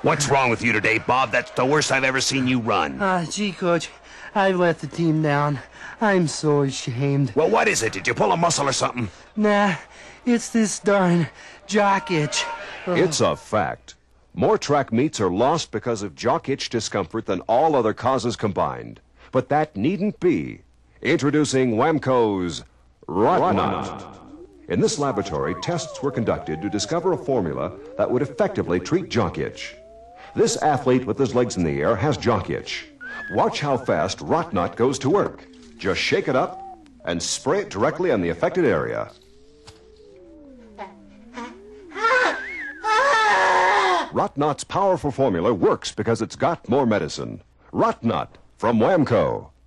What's wrong with you today, Bob? That's the worst I've ever seen you run. Gee, Coach, I've let the team down. I'm so ashamed. Well, what is it? Did you pull a muscle or something? Nah, it's this darn jock itch. It's a fact. More track meets are lost because of jock itch discomfort than all other causes combined. But that needn't be. Introducing Whamco's Rot-Nut. In this laboratory, tests were conducted to discover a formula that would effectively treat jock itch. This athlete with his legs in the air has jock itch. Watch how fast Rot-Nut goes to work. Just shake it up and spray it directly on the affected area. Rot-Nut's powerful formula works because it's got more medicine. Rot-Nut from Whamco.